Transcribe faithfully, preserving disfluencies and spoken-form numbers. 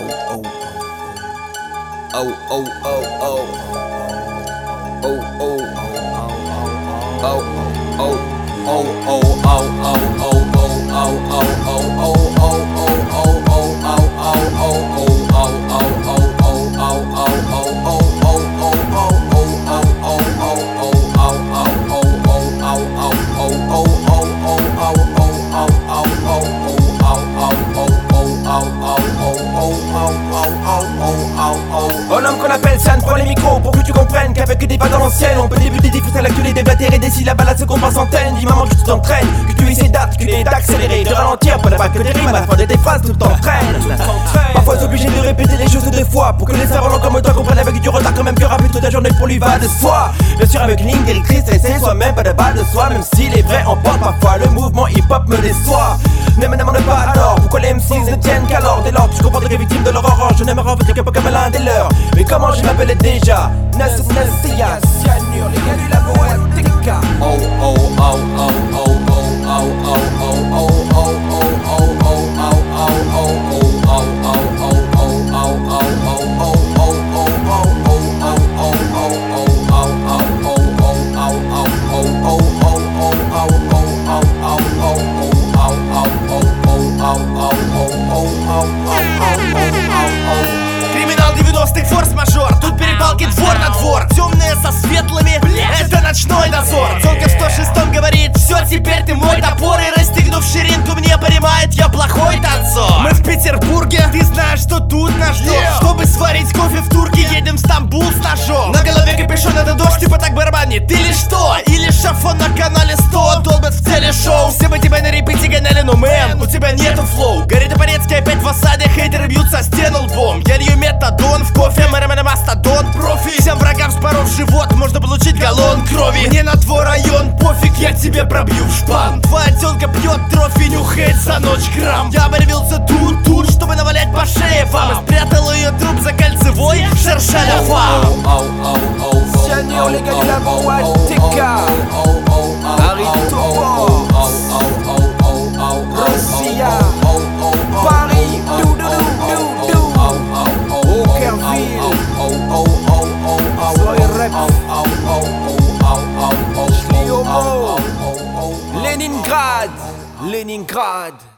oh, oh, oh, oh, oh, oh, oh, oh, un homme qu'on appelle San prend les micros pour que tu comprennes qu'avec des vagues à l'ancienne on peut débuter des freestyles actuels, déblatérer des syllabes à la seconde par centaine. Dis maman que tu t'entraînes, que tu essaies d'articuler, d'accélérer, de ralentir pour ne pas que des rimes à la fin de tes phrases tout t'entraîne. Parfois t'es obligé de répéter les choses deux fois pour que les cerveaux comme toi comprennent avec du retard quand même que rapide toute la journée pour lui va de soi. Bien sûr avec une ligne directrice, c'est soi-même, pas de bas de soi. Même si les vrais emportent parfois, le mouvement hip-hop me déçoit. Ne me demande pas alors pourquoi les M Cs ne tiennent qu'alors. Dès lors que tu comprends que victime de leur orange, je n'aimerais en fait que pas comme l'un des leurs. Mais comment je m'appelais déjà? Nas Nasia, Cyanure, les gars du labo à T K. Oh oh oh oh oh oh oh oh oh oh oh Криминал девяностых, форс-мажор. Тут перепалки двор на двор. Темные со светлыми, это ночной дозор. Тёлка в сто шестом говорит: все, теперь ты мой топор. И расстегнув ширинку, мне понимает, я плохой танцор. Мы в Петербурге, ты знаешь, что тут наш дом. yeah. Чтобы сварить кофе в турке, едем в Стамбул с ножом. На голове капюшон, это дождь, типа так барабанит. Или что? Или шафон на канале сто долбят в телешоу. Все бы тебя на репите гоняли, но мэн, у тебя нету флоу. Гарри Топорецкий опять в осаде, хейтеры бьются стену лбом. Я лью метадон в кофе, мэра мастодон профи. Всем врагам споров живот, можно получить галлон крови. Мне на твой район пофиг, я тебе пробью в шпан. Твоя тёлка пьет трофи, нюхает за ночь грамм. Я появился тут-тут, чтобы навалять по шее вам. И спрятал ее труп за кольцевой шершаля фам. Cyanure, les gars du labo à T K. Harry Topo, Russia, Paris, dou dou dou dou, Aukerville, Soy Rep, Schliomo, Leningrad, Leningrad.